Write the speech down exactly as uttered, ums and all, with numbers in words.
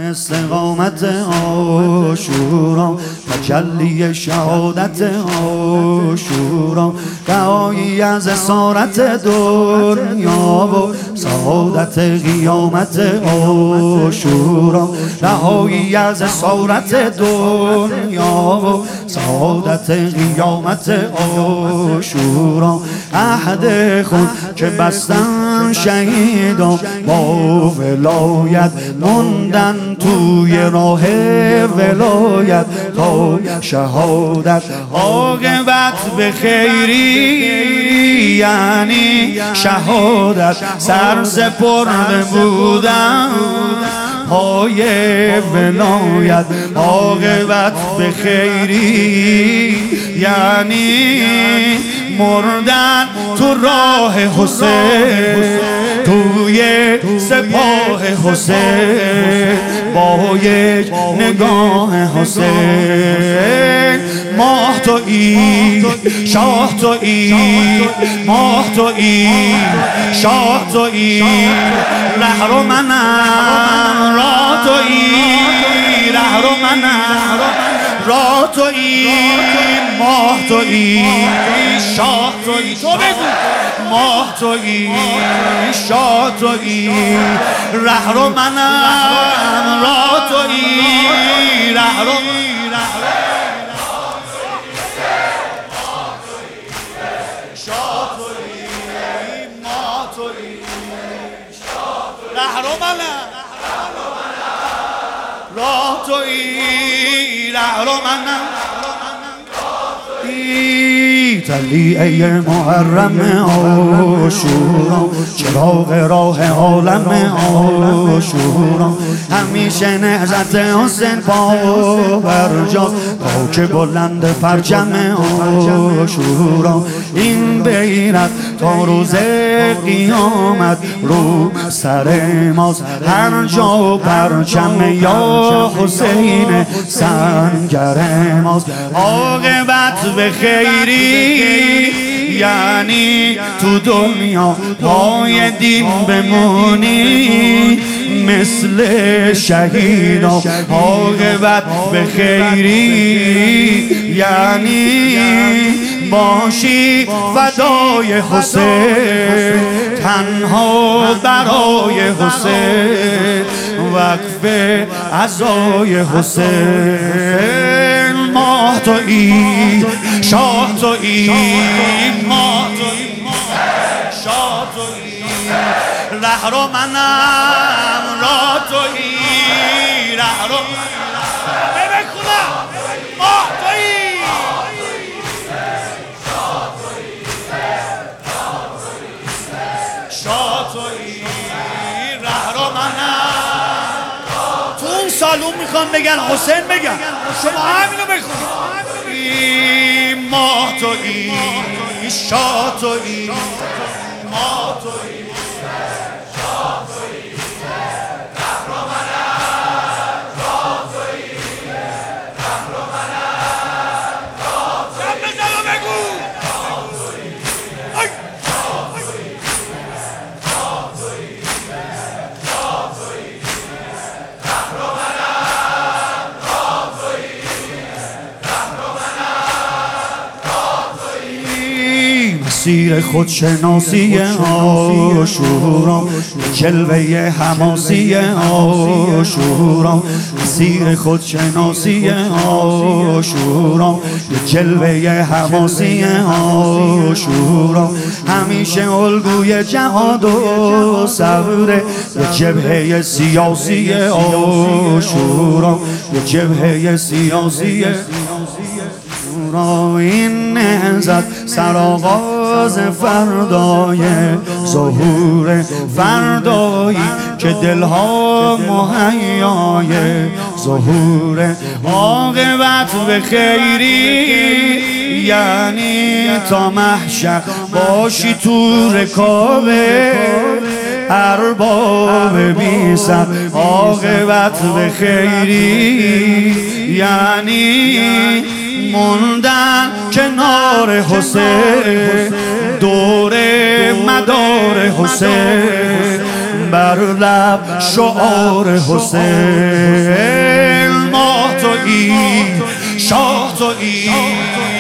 استقامت عاشورا، تجلی شهادت عاشورا، رهایی از اسارت دنیا و سعادت قیامت عاشورا، رهایی از اسارت دنیا و سعادت قیامت عاشورا. عهد خود که بستن شهیدان با ولایت موندن توی راه ولایت تا شهادت، عاقبت به خیری یعنی شهادت، سرسپرده بودن پای ولایت، عاقبت به خیری یعنی مردن تو راه حسین، توی سپاه حسین با یک نگاه حسین. ماه تویی شاه تویی، ماه تویی شاه تویی، رهرو منم راه تویی، رهرو منم راه تویی، ماه تویی شاه تویی، تو بگو ماه تویی شاه تویی، رهرو منم راه تویی، رهرو رهرو منم راه تویی، رهرو منم طلیعه محرم عاشورا، چراغ راه عالم عاشورا، همیشه نهضت حسین پابرجا، خاک بلند پرچم عاشورا. این بیرق تا روز قیامت رو سر ماست، هر جا پرچم یا حسین سنگر ماست، عاقبت به خیری یعنی تو دنیا پای دین بمونی مثل شهیدا، عاقبت به خیری یعنی باشی فدای حسین، تنها برای حسین، وقف عزای حسین. ماه تویی شاه تویی، ماه تویی شاه تویی، رهرو منم راه تویی، رهرو ببین خدا ماه تویی شاه تویی، رهرو منم. تو اون سالون میخوان بگن حسین بگن، شما همینو بخونید. ماه تویی شاه تویی، ماه تویی شاه تویی، رهرو منم راه تویی، رهرو منم راه تویی، بزن و بگو شاه تویی شاه تویی شاه تویی شاه تویی، رهرو منم راه تویی، رهرو منم. مسیر خودشناسی عاشورا، جلوه حماسی عاشورا، مسیر خودشناسی عاشورا، جلوه حماسی عاشورا، همیشه الگوی جهاد و صبر، یه جبهه سیاسی عاشورا، یه جبهه سیاسی را. این نهضت سرآغاز فردای ظهور فردایی که دلها مهیای ظهور، عاقبت به خیری یعنی تا محشر باشی تو رکابه ارباب بی سر، عاقبت به خیری یعنی موندن کنار حسین، دور مدار حسین، بر لب شعار حسین، ما تویی شاه تویی